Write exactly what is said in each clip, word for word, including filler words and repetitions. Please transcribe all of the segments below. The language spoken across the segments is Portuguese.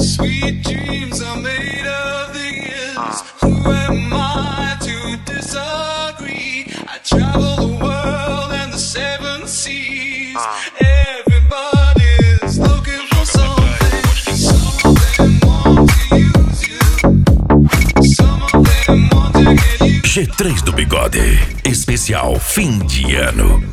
Sweet dreams are made of these. Who am I to disagree? I travel the world and the seven seas. Everybody's looking for something. Some of them want to use you. Some of them want to get you. G três do Bigode, especial fim de ano.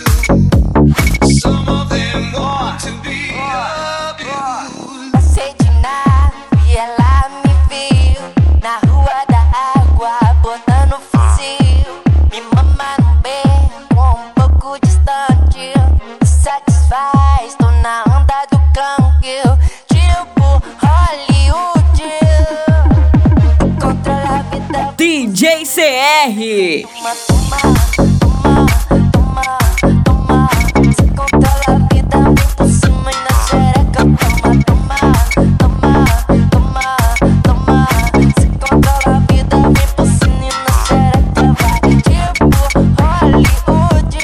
Some of them want to be abused. Passei de nave e ela me viu na rua da água, botando fuzil. Me mama no beco, um pouco distante. Me satisfaz, tô na onda do cangue. Tipo Hollywood. Controla a vida. D J C R. Toma, toma, toma, toma, toma. Se controla a vida, vem por cima e na xereca. Toma, toma, toma, toma, toma. Se controla a vida, vem por cima e na xereca. Vai tipo Hollywood.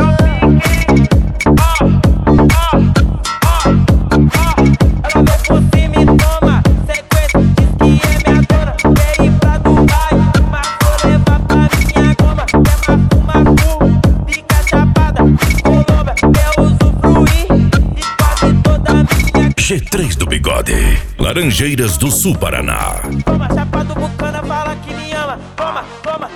Ela vem por cima e toma sequência, diz que é minha dona. Quer ir pra Dubai, mas vou levar pra minha goma. Quer mafu, fica chapada, colomba, quer usufruir de quase toda a minha. G três do Bigode, Laranjeiras do Sul, Paraná. Toma, chapa do Bucana, fala que me ama. Toma, toma,